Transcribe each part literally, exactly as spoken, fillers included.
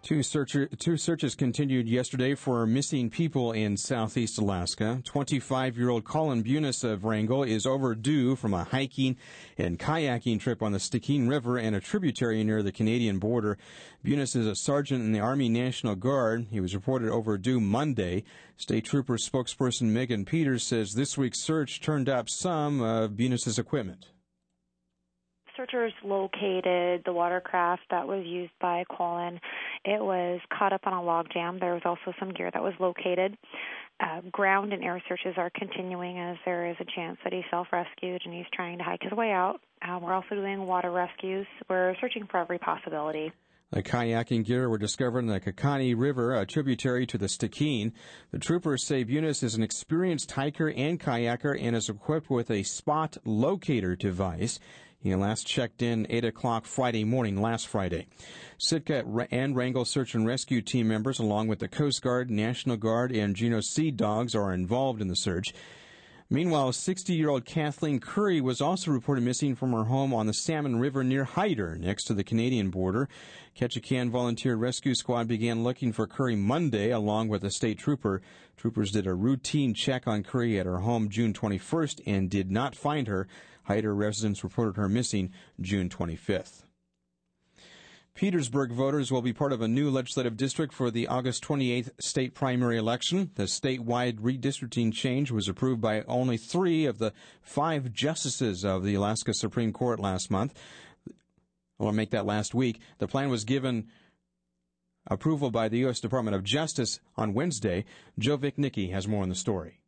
Two, searcher, two searches continued yesterday for missing people in southeast Alaska. twenty-five-year-old Colin Bunis of Wrangell is overdue from a hiking and kayaking trip on the Stikine River and a tributary near the Canadian border. Bunis is a sergeant in the Army National Guard. He was reported overdue Monday. State Trooper spokesperson Megan Peters says this week's search turned up some of Bunis' equipment. Searchers located the watercraft that was used by Colin. It was caught up on a log jam. There was also some gear that was located. Uh, ground and air searches are continuing as there is a chance that he self-rescued and he's trying to hike his way out. Uh, we're also doing water rescues. We're searching for every possibility. The kayaking gear were discovered in the Kakani River, a tributary to the Stikine. The troopers say Bunis is an experienced hiker and kayaker and is equipped with a spot locator device. He last checked in eight o'clock Friday morning, last Friday. Sitka and Wrangell Search and Rescue team members, along with the Coast Guard, National Guard, and Juneau Sea Dogs, are involved in the search. Meanwhile, sixty-year-old Kathleen Curry was also reported missing from her home on the Salmon River near Hyder, next to the Canadian border. Ketchikan Volunteer Rescue Squad began looking for Curry Monday, along with a state trooper. Troopers did a routine check on Curry at her home June twenty-first and did not find her. Hyder residents reported her missing June twenty-fifth. Petersburg voters will be part of a new legislative district for the August twenty-eighth state primary election. The statewide redistricting change was approved by only three of the five justices of the Alaska Supreme Court last month. I'll make that last week. The plan was given approval by the U S Department of Justice on Wednesday. Joe Vicknicki has more on the story.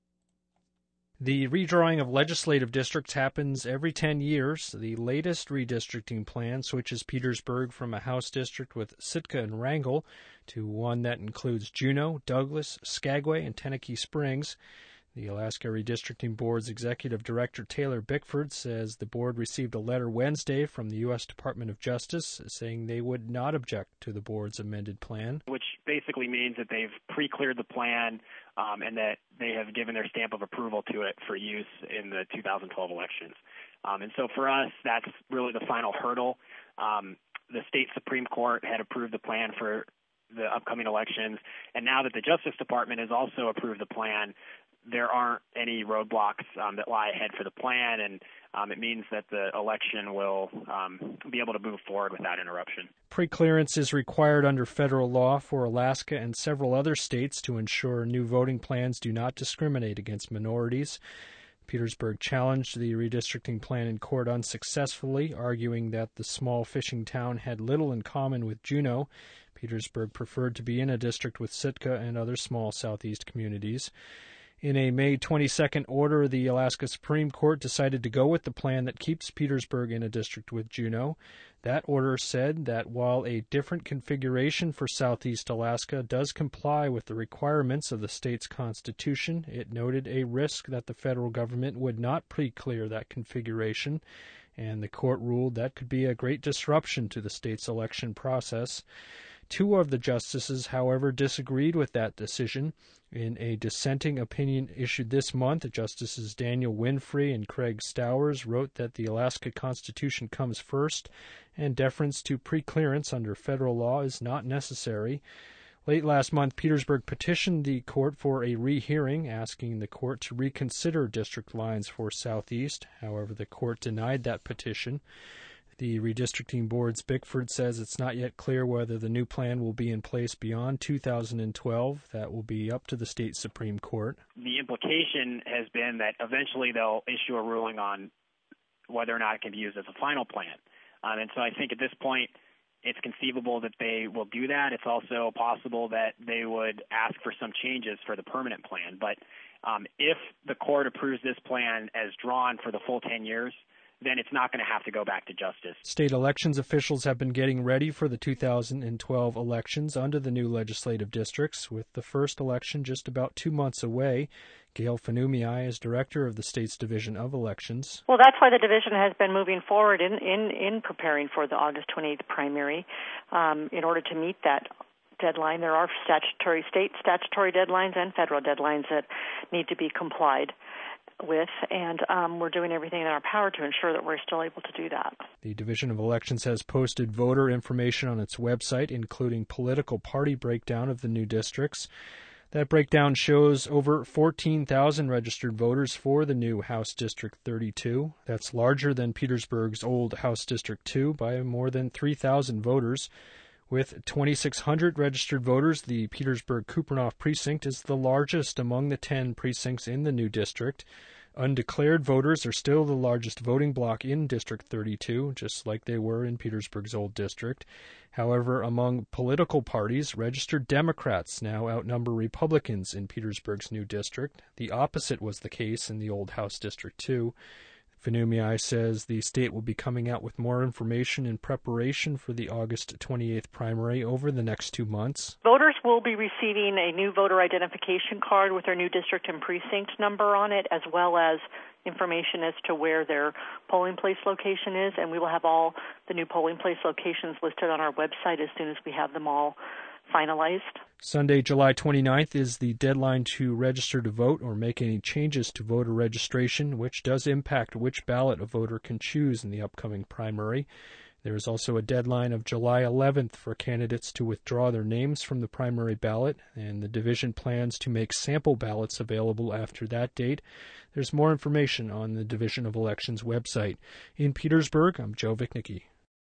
The redrawing of legislative districts happens every ten years. The latest redistricting plan switches Petersburg from a House district with Sitka and Wrangell to one that includes Juneau, Douglas, Skagway, and Tenakee Springs. The Alaska Redistricting Board's Executive Director Taylor Bickford says the board received a letter Wednesday from the U S Department of Justice saying they would not object to the board's amended plan. Which basically means that they've pre-cleared the plan um, and that they have given their stamp of approval to it for use in the two thousand twelve elections. Um, and so for us, that's really the final hurdle. Um, the state Supreme Court had approved the plan for the upcoming elections, and now that the Justice Department has also approved the plan, there aren't any roadblocks um, that lie ahead for the plan, and um, it means that the election will um, be able to move forward without interruption. Preclearance is required under federal law for Alaska and several other states to ensure new voting plans do not discriminate against minorities. Petersburg challenged the redistricting plan in court unsuccessfully, arguing that the small fishing town had little in common with Juneau. Petersburg preferred to be in a district with Sitka and other small southeast communities. In a May twenty-second order, the Alaska Supreme Court decided to go with the plan that keeps Petersburg in a district with Juneau. That order said that while a different configuration for southeast Alaska does comply with the requirements of the state's constitution, it noted a risk that the federal government would not pre-clear that configuration, and the court ruled that could be a great disruption to the state's election process. Two of the justices, however, disagreed with that decision. In a dissenting opinion issued this month, Justices Daniel Winfrey and Craig Stowers wrote that the Alaska Constitution comes first, and deference to preclearance under federal law is not necessary. Late last month, Petersburg petitioned the court for a rehearing, asking the court to reconsider district lines for Southeast. However, the court denied that petition. The Redistricting Board's Bickford says it's not yet clear whether the new plan will be in place beyond two thousand twelve. That will be up to the state Supreme Court. The implication has been that eventually they'll issue a ruling on whether or not it can be used as a final plan. Um, and so I think at this point it's conceivable that they will do that. It's also possible that they would ask for some changes for the permanent plan. But um, if the court approves this plan as drawn for the full ten years, then it's not going to have to go back to justice. State elections officials have been getting ready for the two thousand twelve elections under the new legislative districts, with the first election just about two months away. Gail Fanumiai is director of the state's Division of Elections. Well, that's why the division has been moving forward in, in, in preparing for the August twenty-eighth primary. Um, in order to meet that deadline, there are statutory state statutory deadlines and federal deadlines that need to be complied. with, and um, we're doing everything in our power to ensure that we're still able to do that. The Division of Elections has posted voter information on its website, including political party breakdown of the new districts. That breakdown shows over fourteen thousand registered voters for the new House District thirty-two. That's larger than Petersburg's old House District two by more than three thousand voters. With twenty-six hundred registered voters, the Petersburg-Kupreanof precinct is the largest among the ten precincts in the new district. Undeclared voters are still the largest voting bloc in District thirty-two, just like they were in Petersburg's old district. However, among political parties, registered Democrats now outnumber Republicans in Petersburg's new district. The opposite was the case in the old House District two. Vanumii says the state will be coming out with more information in preparation for the August twenty-eighth primary over the next two months. Voters will be receiving a new voter identification card with their new district and precinct number on it, as well as information as to where their polling place location is, and we will have all the new polling place locations listed on our website as soon as we have them all finalized. Sunday, July twenty-ninth is the deadline to register to vote or make any changes to voter registration, which does impact which ballot a voter can choose in the upcoming primary. There is also a deadline of July eleventh for candidates to withdraw their names from the primary ballot, and the division plans to make sample ballots available after that date. There's more information on the Division of Elections website. In Petersburg, I'm Joe Vichnicki.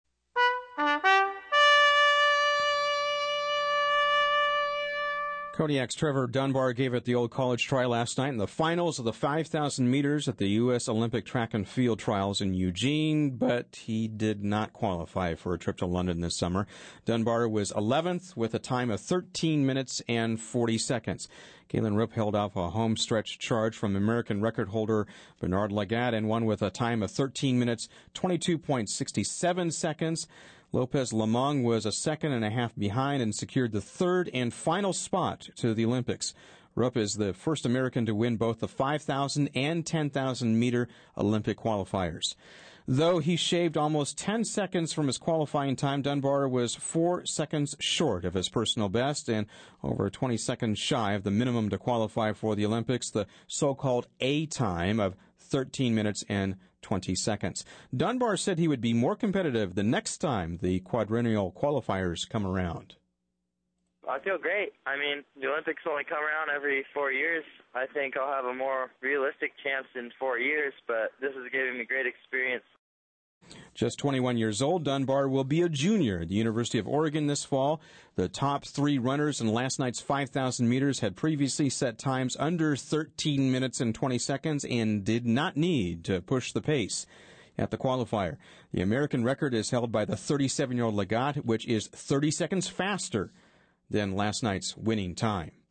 Kodiak's Trevor Dunbar gave it the Old College try last night in the finals of the five thousand meters at the U S Olympic Track and Field Trials in Eugene, but he did not qualify for a trip to London this summer. Dunbar was eleventh with a time of thirteen minutes and forty seconds. Galen Rupp held off a home stretch charge from American record holder Bernard Lagat and won with a time of thirteen minutes, twenty-two point six seven seconds. Lopez Lamong was a second and a half behind and secured the third and final spot to the Olympics. Rupp is the first American to win both the five thousand and ten thousand meter Olympic qualifiers. Though he shaved almost ten seconds from his qualifying time, Dunbar was four seconds short of his personal best and over twenty seconds shy of the minimum to qualify for the Olympics, the so-called A time of thirteen minutes and twenty seconds. Dunbar said he would be more competitive the next time the quadrennial qualifiers come around. I feel great. I mean, the Olympics only come around every four years. I think I'll have a more realistic chance in four years, but this is giving me great experience. Just twenty-one years old, Dunbar will be a junior at the University of Oregon this fall. The top three runners in last night's five thousand meters had previously set times under thirteen minutes and twenty seconds and did not need to push the pace at the qualifier. The American record is held by the thirty-seven-year-old Lagat, which is thirty seconds faster than last night's winning time.